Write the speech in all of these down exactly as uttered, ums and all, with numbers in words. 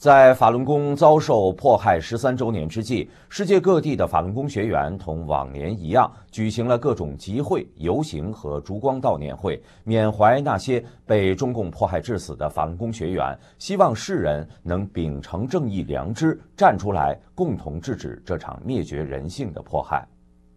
在法轮功遭受迫害十三周年之际，世界各地的法轮功学员同往年一样，举行了各种集会、游行和烛光悼念会，缅怀那些被中共迫害致死的法轮功学员，希望世人能秉承正义良知，站出来，共同制止这场灭绝人性的迫害。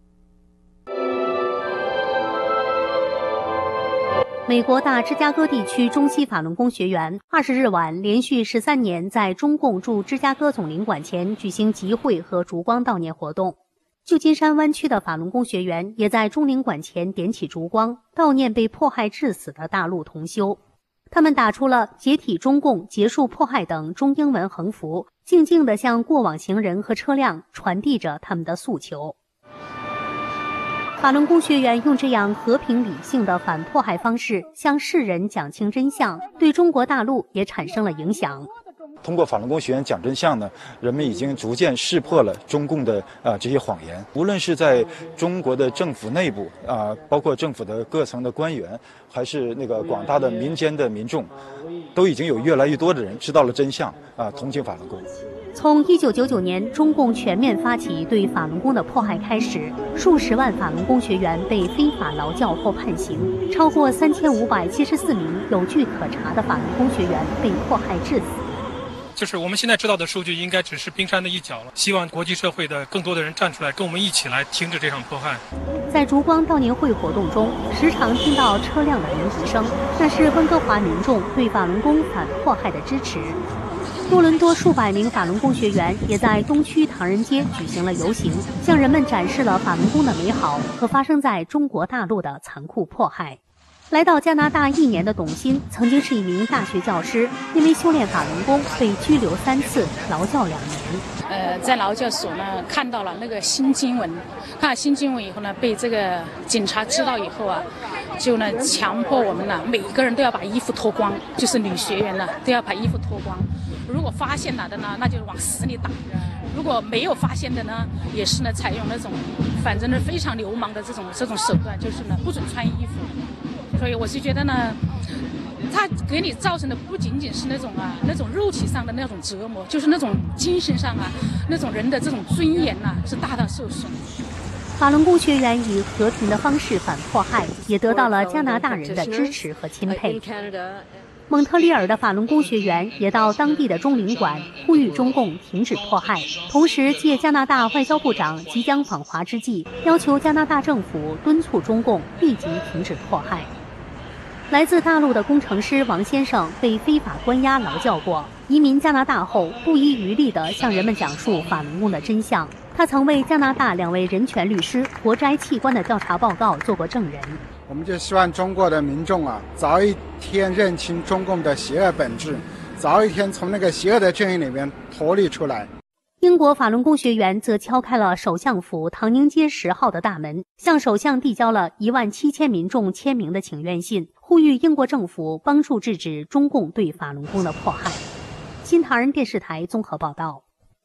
美国大芝加哥地区中西法轮功学员二十日晚连续十三年在中共驻芝加哥总领馆前举行集会和烛光悼念活动。旧金山湾区的法轮功学员也在中领馆前点起烛光，悼念被迫害致死的大陆同修。他们打出了解体中共、结束迫害等中英文横幅，静静地向过往行人和车辆传递着他们的诉求。法轮功学员用这样和平理性的反迫害方式向世人讲清真相，对中国大陆也产生了影响。 通过法轮功学员讲真相呢，人们已经逐渐识破了中共的啊、呃、这些谎言。无论是在中国的政府内部啊、呃，包括政府的各层的官员，还是那个广大的民间的民众，都已经有越来越多的人知道了真相啊、呃，同情法轮功。 从一九九九年中共全面发起对法轮功的迫害开始，数十万法轮功学员被非法劳教或判刑，超过三千五百七十四名有据可查的法轮功学员被迫害致死。 就是我们现在知道的数据应该只是冰山的一角了，希望国际社会的更多的人站出来，跟我们一起来停止这场迫害。 在烛光悼念会活动中，时常听到车辆的鸣笛声，那是温哥华民众对法轮功反迫害的支持。多伦多数百名法轮功学员也在东区唐人街举行了游行，向人们展示了法轮功的美好和发生在中国大陆的残酷迫害。来到加拿大一年的董欣，曾经是一名大学教师，因为修炼法轮功被拘留三次，劳教两年。 呃，在劳教所呢看到了那个新经文，看了新经文以后呢，被这个警察知道以后啊，就呢强迫我们呢每一个人都要把衣服脱光，就是女学员呢都要把衣服脱光。如果发现了的呢，那就是往死里打；如果没有发现的呢，也是呢采用那种反正呢非常流氓的这种这种手段，就是呢不准穿衣服。所以我是觉得呢，它给你造成的不仅仅是那种啊那种肉体上的那种折磨，就是那种精神上啊那种人的这种尊严呐、啊、是大大受损。 法轮功学员以和平的方式反迫害，也得到了加拿大人的支持和钦佩。蒙特利尔的法轮功学员也到当地的中领馆呼吁中共停止迫害，同时借加拿大外交部长即将访华之际，要求加拿大政府敦促中共立即停止迫害。来自大陆的工程师王先生被非法关押劳教过，移民加拿大后不遗余力地向人们讲述法轮功的真相。他曾为加拿大两位人权律师活摘器官的调查报告做过证人。 我们就希望中国的民众啊，早一天认清中共的邪恶本质，早一天从那个邪恶的阵营里面脱离出来。 英国法轮功学员则敲开了首相府唐宁街十号的大门，向首相递交了一万七千民众签名的请愿信，呼吁英国政府帮助制止中共对法轮功的迫害。新唐人电视台综合报道。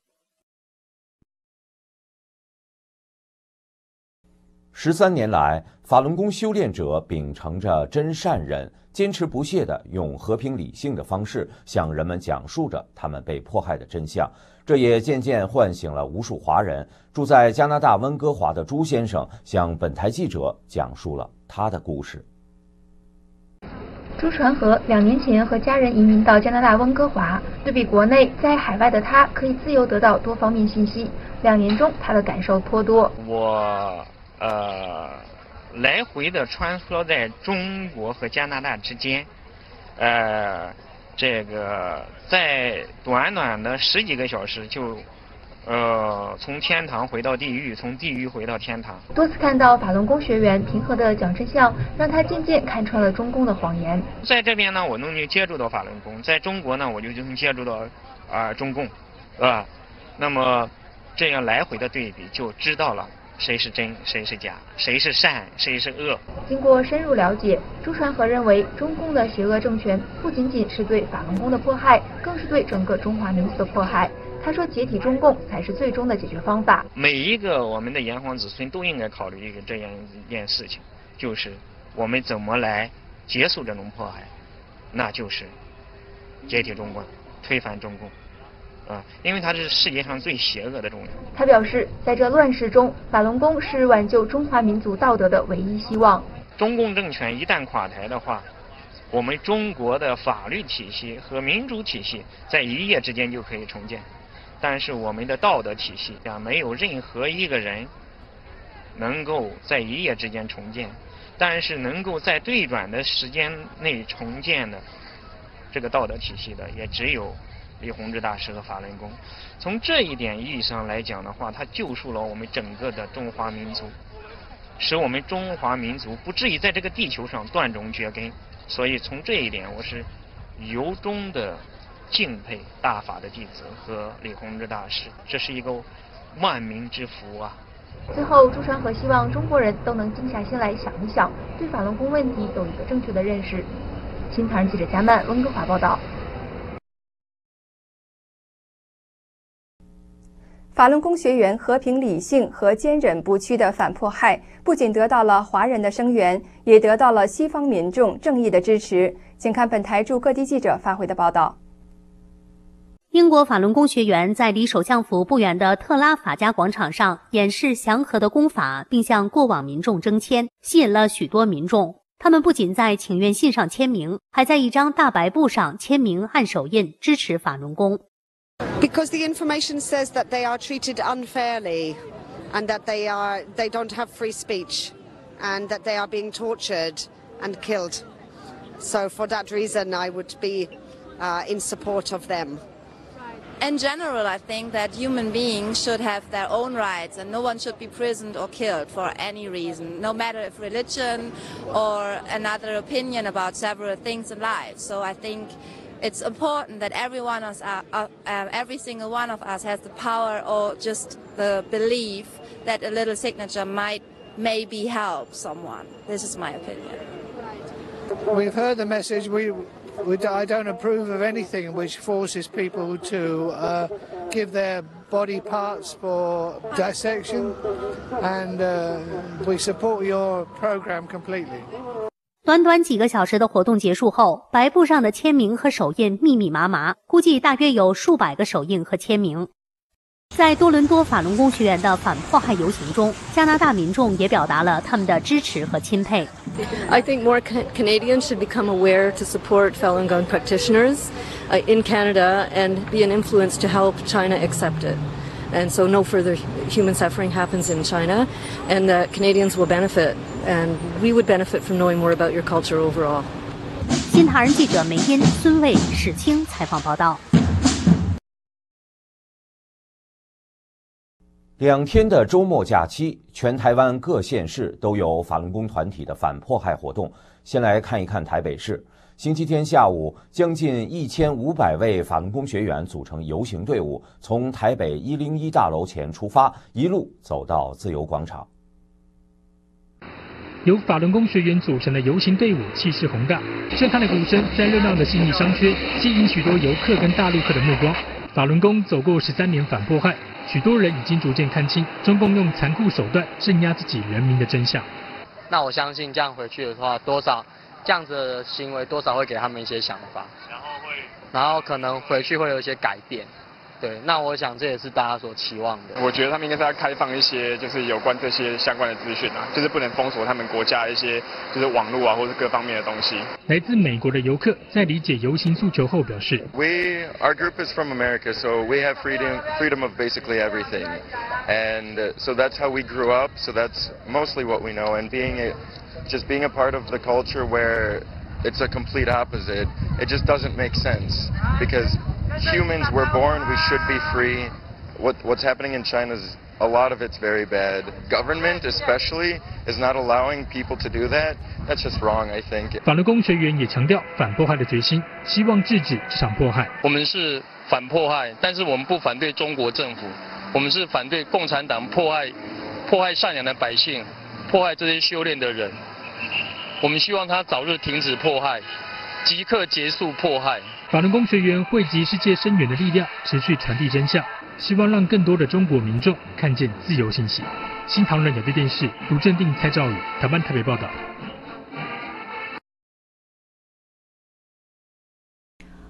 十三年来，法轮功修炼者秉承着真善忍，坚持不懈地用和平理性的方式向人们讲述着他们被迫害的真相。这也渐渐唤醒了无数华人。住在加拿大温哥华的朱先生向本台记者讲述了他的故事。 朱传和两年前和家人移民到加拿大温哥华，对比国内，在海外的他可以自由得到多方面信息。两年中，他的感受颇多。 我呃，来回的穿梭在中国和加拿大之间，呃，这个在短短的十几个小时就，呃，从天堂回到地狱，从地狱回到天堂。 多次看到法轮功学员平和的讲真相，让他渐渐看穿了中共的谎言。 在这边呢，我能接触到法轮功；在中国呢，我就能接触到啊、呃、中共，是吧？那么这样来回的对比，就知道了谁是真，谁是假，谁是善，谁是恶。 经过深入了解，朱传和认为，中共的邪恶政权不仅仅是对法轮功的迫害，更是对整个中华民族的迫害。他说，解体中共才是最终的解决方法。 每一个我们的炎黄子孙都应该考虑一个这样一件事情，就是我们怎么来结束这种迫害，那就是解体中共，推翻中共。 啊，因为它是世界上最邪恶的宗教。 他表示，在这乱世中，法轮功是挽救中华民族道德的唯一希望。 中共政权一旦垮台的话，我们中国的法律体系和民主体系在一夜之间就可以重建，但是我们的道德体系啊，没有任何一个人能够在一夜之间重建，但是能够在最短的时间内重建的这个道德体系的，也只有李洪志大师和法轮功。从这一点意义上来讲的话，它救赎了我们整个的中华民族，使我们中华民族不至于在这个地球上断种绝根。所以从这一点，我是由衷的敬佩大法的弟子和李洪志大师，这是一个万民之福啊。 最后，朱传和希望中国人都能静下心来想一想，对法轮功问题有一个正确的认识。新唐人记者贾曼，温哥华报道。 法轮功学员和平理性和坚忍不屈的反迫害，不仅得到了华人的声援，也得到了西方民众正义的支持。请看本台驻各地记者发回的报道。 英国法轮功学员在离首相府不远的特拉法加广场上演示祥和的功法，并向过往民众征签，吸引了许多民众。他们不仅在请愿信上签名，还在一张大白布上签名按手印，支持法轮功。 Because the information says that they are treated unfairly, and that they are they don't have free speech, and that they are being tortured and killed. So for that reason, I would be uh, in support of them. In general, I think that human beings should have their own rights, and no one should be imprisoned or killed for any reason, no matter if religion or another opinion about several things in life. So I think it's important that every one of us, uh, uh, every single one of us has the power or just the belief that a little signature might maybe help someone. This is my opinion. We've heard the message. We, we I don't approve of anything which forces people to uh, give their body parts for dissection, and uh, we support your program completely. 短短几个小时的活动结束后，白布上的签名和手印密密麻麻，估计大约有数百个手印和签名。在多伦多法轮功学员的反迫害游行中，加拿大民众也表达了他们的支持和钦佩。 I think more Canadians should become aware to support Falun Gong practitioners uh, in Canada and be an influence to help China accept it. And so no further human suffering happens in China, and that Canadians will benefit, and we would benefit from knowing more about your culture overall. 新唐人记者梅因、孙卫、史清采访报道。 两天的周末假期，全台湾各县市都有法轮功团体的反迫害活动。先来看一看台北市。星期天下午，将近一千五百位法轮功学员组成游行队伍，从台北一零一大楼前出发，一路走到自由广场。 由法轮功学员组成的游行队伍气势宏大，震撼的鼓声在热闹的信义商圈吸引许多游客跟大陆客的目光。法轮功走过十三年反迫害，许多人已经逐渐看清中共用残酷手段镇压自己人民的真相。 那我相信这样回去的话，多少这样子的行为多少会给他们一些想法，然后会，然后可能回去会有一些改变。对，那我想这也是大家所期望的。 我觉得他们应该是要开放一些，就是有关这些相关的资讯啊，就是不能封锁他们国家一些，就是网络啊，或是各方面的东西。 来自美国的游客在理解游行诉求后表示 ：We, our group is from America, so we have freedom, freedom of basically everything, and so that's how we grew up. So that's mostly what we know, and being a, just being a part of the culture where it's a complete opposite, it just doesn't make sense because humans were born, we should be free. What, what's happening in China is a lot of it's very bad. Government especially is not allowing people to do that. That's just wrong, I think. 法轮功学员也强调反迫害的决心，希望制止这场迫害。 我们是反迫害，但是我们不反对中国政府，我们是反对共产党迫害迫害善良的百姓，迫害这些修炼的人。我们希望他早日停止迫害，即刻结束迫害。 法轮功学员汇集世界深远的力量，持续传递真相，希望让更多的中国民众看见自由信息。新唐人亚洲电视卢正定、蔡兆宇，台湾台北报道。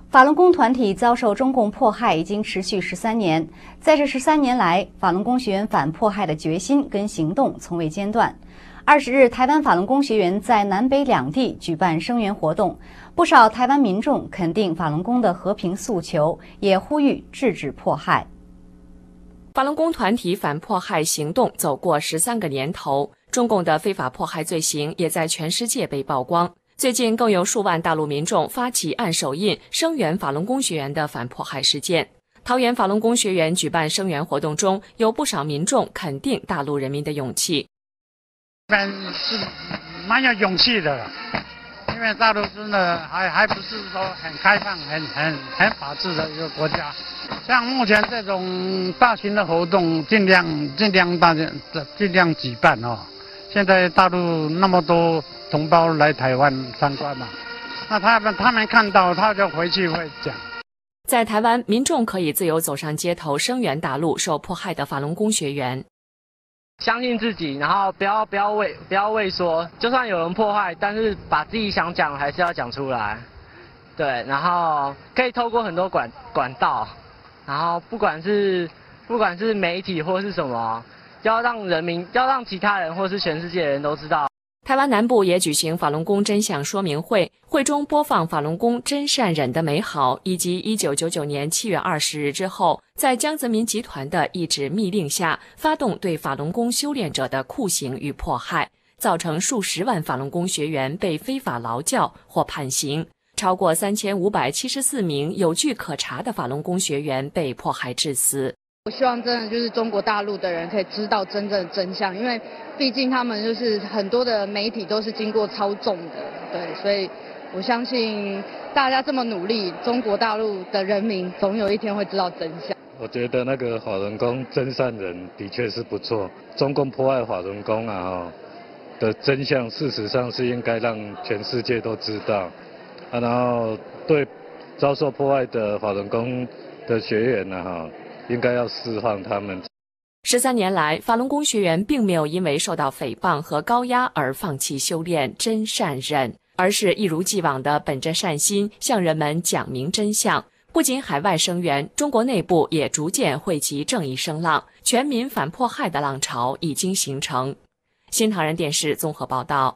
法轮功团体遭受中共迫害已经持续十三年，在这十三年来，法轮功学员反迫害的决心跟行动从未间断。二十日，台湾法轮功学员在南北两地举办声援活动，不少台湾民众肯定法轮功的和平诉求，也呼吁制止迫害。 法轮功团体反迫害行动走过十三个年头，中共的非法迫害罪行也在全世界被曝光。最近更有数万大陆民众发起按手印声援法轮功学员的反迫害事件。桃园法轮功学员举办声援活动中，有不少民众肯定大陆人民的勇气。 是蛮有勇气的，因为大陆真的还还不是说很开放、很很很法治的一个国家。像目前这种大型的活动，尽量尽量大家尽量举办哦。现在大陆那么多同胞来台湾参观嘛，那他们他们看到，他就回去会讲。 在台湾，民众可以自由走上街头声援大陆受迫害的法轮功学员。 相信自己，然后不要不要畏不要畏缩，就算有人迫害，但是把自己想讲还是要讲出来。对，然后可以透过很多管管道，然后不管是不管是媒体或是什么，要让人民要让其他人或是全世界人都知道。 台湾南部也举行法轮功真相说明会，会中播放法轮功真善忍的美好，以及一九九九年七月二十日之后，在江泽民集团的一纸密令下，发动对法轮功修炼者的酷刑与迫害，造成数十万法轮功学员被非法劳教或判刑，超过三千五百七十四名有据可查的法轮功学员被迫害致死。 我希望真的就是中国大陆的人可以知道真正的真相，因为毕竟他们就是很多的媒体都是经过操纵的，对，所以我相信大家这么努力，中国大陆的人民总有一天会知道真相。 我觉得那个法轮功真善忍的确是不错，中共迫害法轮功啊的真相，事实上是应该让全世界都知道，啊，然后对遭受迫害的法轮功的学员呢，哈。应该要释放他们。 十三年来，法轮功学员并没有因为受到诽谤和高压而放弃修炼真善忍，而是一如既往地本着善心向人们讲明真相。不仅海外声援，中国内部也逐渐汇集正义声浪，全民反迫害的浪潮已经形成。新唐人电视综合报道。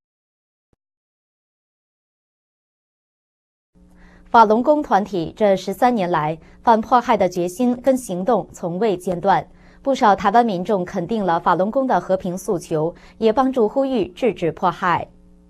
法轮功团体这十三年来反迫害的决心跟行动从未间断，不少台湾民众肯定了法轮功的和平诉求，也帮助呼吁制止迫害。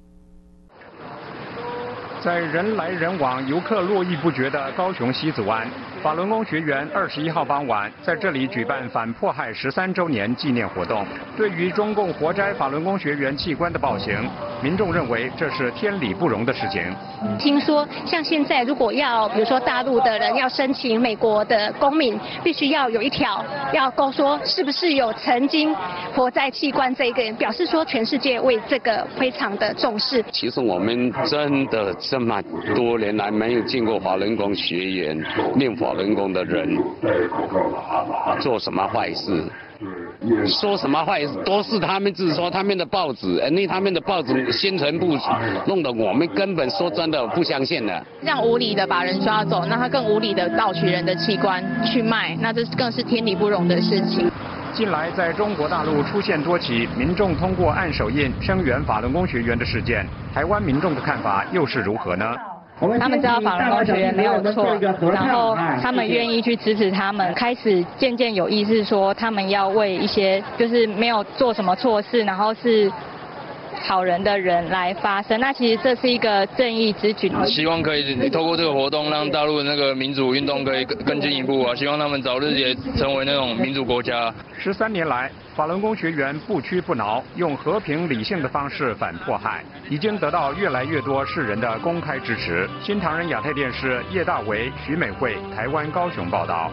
在人来人往、游客络绎不绝的高雄西子湾，法轮功学员二十一号傍晚在这里举办反迫害十三周年纪念活动。对于中共活摘法轮功学员器官的暴行，民众认为这是天理不容的事情。 听说像现在如果要比如说大陆的人要申请美国的公民，必须要有一条要勾说是不是有曾经活摘器官这一个人，表示说全世界为这个非常的重视。 其实我们真的这么多年来没有见过法轮功学员练法轮功的人做什么坏事，说什么坏事都是他们自说，他们的报纸，因为他们的报纸宣传部弄得我们根本说真的不相信的。 这样无理的把人抓走，那他更无理的盗取人的器官去卖，那这更是天理不容的事情。 近来在中国大陆出现多起民众通过按手印声援法轮功学员的事件，台湾民众的看法又是如何呢？ 他们知道法轮功学员没有错，然后他们愿意去支持他们，开始渐渐有意识说他们要为一些就是没有做什么错事，然后是好人的人来发声。那其实这是一个正义之举， 希望可以透过这个活动让大陆的那个民主运动可以更进一步啊！希望他们早日也成为那种民主国家。 十三年来，法轮功学员不屈不挠，用和平理性的方式反迫害，已经得到越来越多世人的公开支持。新唐人亚太电视叶大为、徐美惠，台湾高雄报道。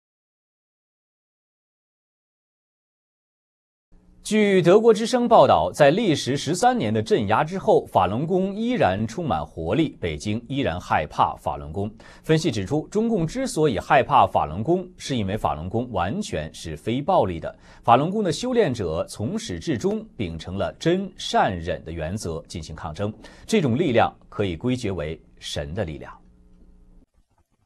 据德国之声报道，在历时十三年的镇压之后，法轮功依然充满活力，北京依然害怕法轮功。分析指出，中共之所以害怕法轮功，是因为法轮功完全是非暴力的，法轮功的修炼者从始至终秉承了真善忍的原则进行抗争，这种力量可以归结为神的力量。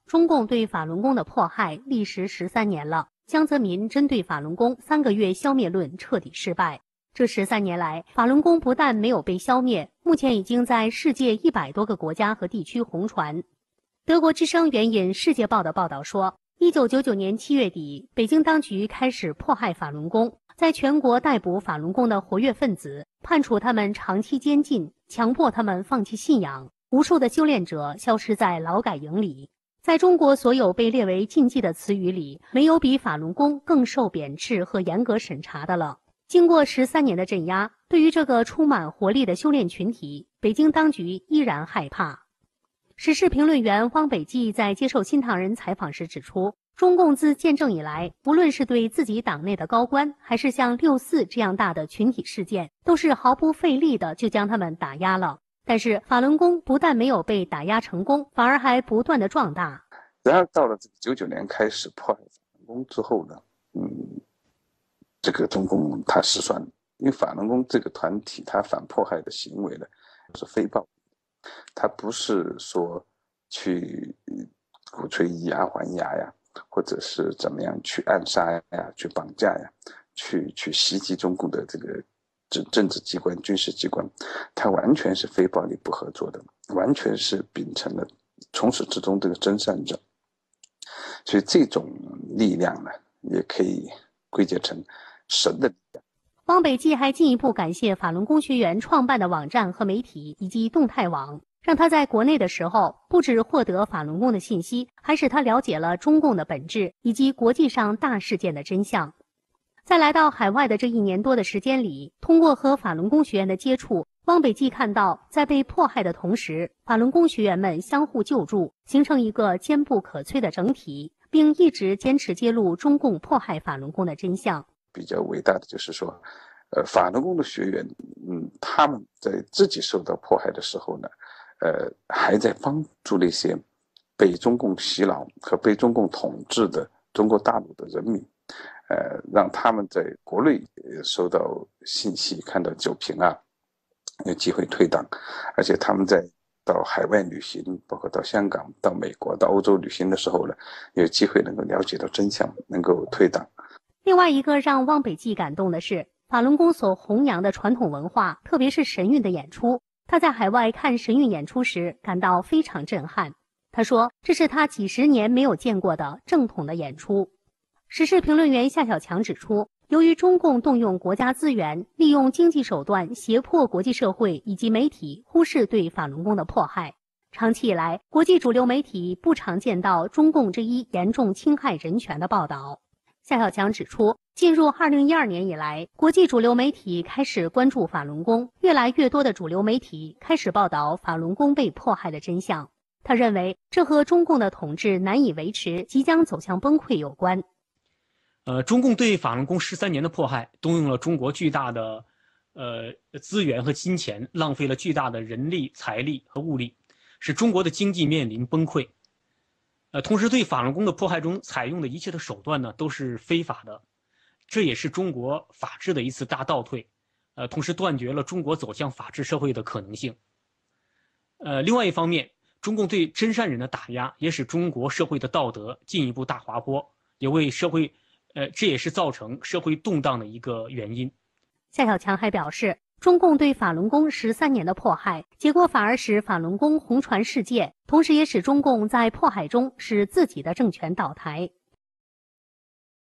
中共对法轮功的迫害历时十三年了，江泽民针对法轮功三个月消灭论彻底失败。这十三年来，法轮功不但没有被消灭，目前已经在世界一百多个国家和地区红传。德国之声援引《世界报》的报道说，一九九九年七月底，北京当局开始迫害法轮功，在全国逮捕法轮功的活跃分子，判处他们长期监禁，强迫他们放弃信仰，无数的修炼者消失在劳改营里。在中国所有被列为禁忌的词语里，没有比法轮功更受贬斥和严格审查的了。经过十三年的镇压，对于这个充满活力的修炼群体，北京当局依然害怕。时事评论员汪北骥在接受新唐人采访时指出，中共自建政以来，无论是对自己党内的高官，还是像六四这样大的群体事件，都是毫不费力的就将他们打压了。但是法轮功不但没有被打压成功，反而还不断的壮大。 然而到了九九年开始迫害法轮功之后呢，嗯，这个中共他失算了，因为法轮功这个团体他反迫害的行为呢是非暴力，他不是说去鼓吹以牙还牙呀，或者是怎么样去暗杀呀、去绑架呀、去去袭击中共的这个政政治机关、军事机关，他完全是非暴力不合作的，完全是秉承了从始至终这个真善者。所以这种力量呢，也可以归结成神的力量。 汪北骥还进一步感谢法轮功学员创办的网站和媒体以及动态网，让他在国内的时候不只获得法轮功的信息，还使他了解了中共的本质以及国际上大事件的真相。在来到海外的这一年多的时间里，通过和法轮功学员的接触，汪北骥看到，在被迫害的同时，法轮功学员们相互救助，形成一个坚不可摧的整体，并一直坚持揭露中共迫害法轮功的真相。 比较伟大的就是说，呃，法轮功的学员，嗯，他们在自己受到迫害的时候呢，呃，还在帮助那些被中共洗脑和被中共统治的中国大陆的人民。呃，让他们在国内收到信息，看到酒瓶啊，有机会退党，而且他们在到海外旅行，包括到香港、到美国、到欧洲旅行的时候呢，有机会能够了解到真相，能够退党。 另外一个让汪北骥感动的是，法轮功所弘扬的传统文化，特别是神韵的演出。他在海外看神韵演出时，感到非常震撼。他说，这是他几十年没有见过的正统的演出。时事评论员夏小强指出，由于中共动用国家资源，利用经济手段胁迫国际社会以及媒体忽视对法轮功的迫害，长期以来，国际主流媒体不常见到中共这一严重侵害人权的报道。夏小强指出，进入二零一二年以来，国际主流媒体开始关注法轮功，越来越多的主流媒体开始报道法轮功被迫害的真相。他认为，这和中共的统治难以维持，即将走向崩溃有关。 呃，中共对法轮功十三年的迫害，动用了中国巨大的呃资源和金钱，浪费了巨大的人力、财力和物力，使中国的经济面临崩溃。呃，同时对法轮功的迫害中采用的一切的手段呢，都是非法的，这也是中国法治的一次大倒退。呃，同时断绝了中国走向法治社会的可能性。呃，另外一方面，中共对真善人的打压，也使中国社会的道德进一步大滑坡，也为社会。呃，这也是造成社会动荡的一个原因。 夏小强还表示，中共对法轮功十三年的迫害，结果反而使法轮功红传世界，同时也使中共在迫害中使自己的政权倒台。